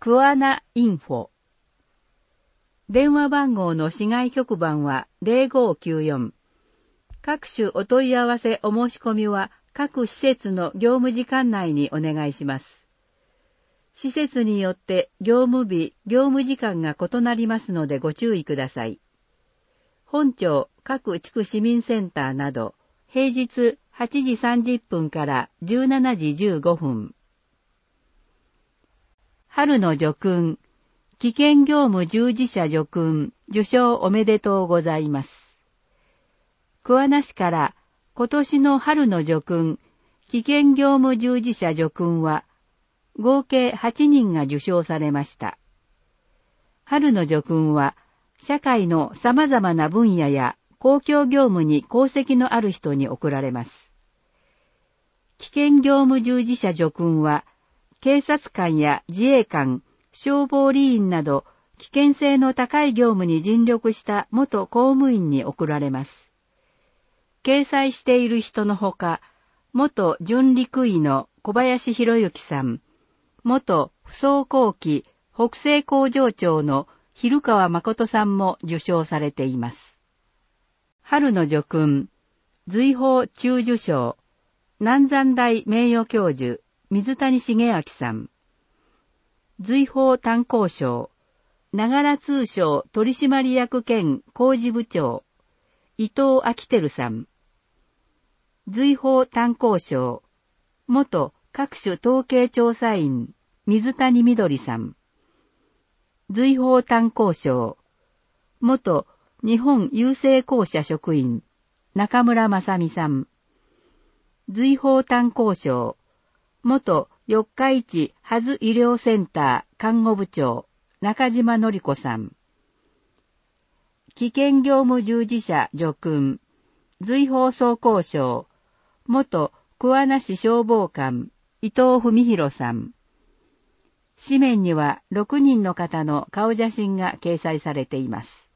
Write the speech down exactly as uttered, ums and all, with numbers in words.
クアナインフォ。電話番号の市外局番はゼロごきゅうよん。各種お問い合わせお申し込みは各施設の業務時間内にお願いします。施設によって業務日、業務時間が異なりますのでご注意ください。本庁各地区市民センターなど平日はちじさんじゅっぷんからじゅうしちじじゅうごふん。春の叙勲、危険業務従事者叙勲、受賞おめでとうございます。桑名市から今年の春の叙勲、危険業務従事者叙勲は、合計はちにんが受賞されました。春の叙勲は、社会の様々な分野や公共業務に功績のある人に贈られます。危険業務従事者叙勲は、警察官や自衛官、消防理員など危険性の高い業務に尽力した元公務員に贈られます。掲載している人のほか、元準陸尉の小林博之さん、元不走行機北西工場長の蛭川誠さんも受賞されています。春の叙勲、随宝中受賞、南山大名誉教授、水谷茂明さん。随宝炭鉱賞、ながら通商取締役兼工事部長、伊藤明輝さん。随宝炭鉱賞、元各種統計調査員、水谷みどりさん。随宝炭鉱賞、元日本郵政公社職員、中村正美さん。随宝炭鉱賞、元四日市はず医療センター看護部長、中島のり子さん。危険業務従事者叙勲、随宝装甲賞、元桑名市消防官、伊藤文弘さん。紙面にはろくにんの方の顔写真が掲載されています。